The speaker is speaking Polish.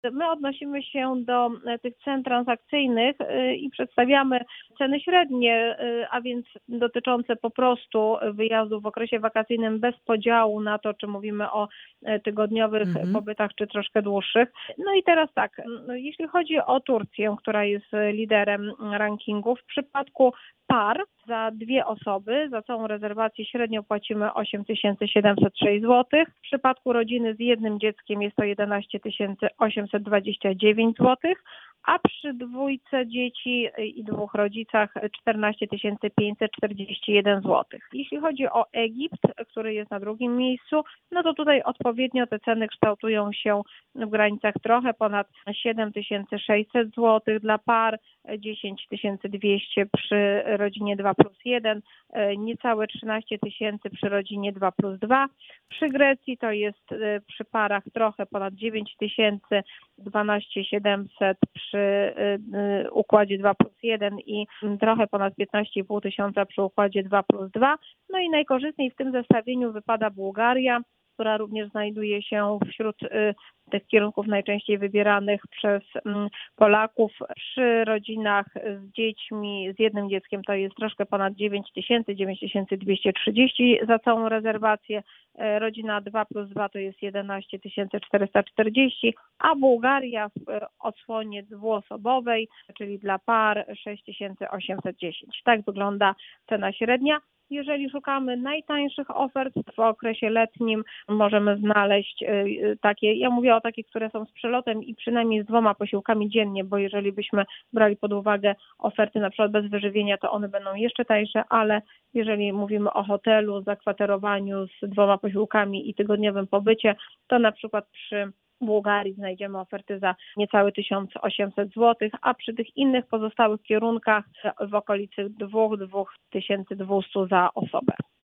My odnosimy się do tych cen transakcyjnych i przedstawiamy ceny średnie, a więc dotyczące po prostu wyjazdu w okresie wakacyjnym bez podziału na to, czy mówimy o tygodniowych pobytach, czy troszkę dłuższych. No i teraz tak, jeśli chodzi o Turcję, która jest liderem rankingu, w przypadku par za 2 osoby, za całą rezerwację średnio płacimy 8706 zł. W przypadku rodziny z 1 dzieckiem jest to 11 829 zł, a przy 2 dzieci i 2 rodzicach 14 541 zł. Jeśli chodzi o Egipt, który jest na drugim miejscu, no to tutaj odpowiednio te ceny kształtują się w granicach trochę ponad 7600 zł dla par, 10 200 przy rodzinie 2+1, niecałe 13 000 przy rodzinie 2+2. Przy Grecji to jest przy parach trochę ponad 9 000, 12 700 przy układzie 2+1 i trochę ponad 15 500 przy układzie 2+2. No i najkorzystniej w tym zestawieniu wypada Bułgaria, która również znajduje się wśród tych kierunków najczęściej wybieranych przez Polaków. Przy rodzinach z dziećmi, z 1 dzieckiem to jest troszkę ponad 9 000, 9230 za całą rezerwację. Rodzina 2+2 to jest 11 440, a Bułgaria w odsłonie dwuosobowej, czyli dla par 6810. Tak wygląda cena średnia. Jeżeli szukamy najtańszych ofert w okresie letnim, możemy znaleźć takie, ja mówię o takich, które są z przelotem i przynajmniej z 2 posiłkami dziennie, bo jeżeli byśmy brali pod uwagę oferty na przykład bez wyżywienia, to one będą jeszcze tańsze, ale jeżeli mówimy o hotelu, zakwaterowaniu z 2 posiłkami i tygodniowym pobycie, to na przykład przy Bułgarii znajdziemy oferty za niecałe 1800 zł, a przy tych innych pozostałych kierunkach w okolicy 2-2200 za osobę.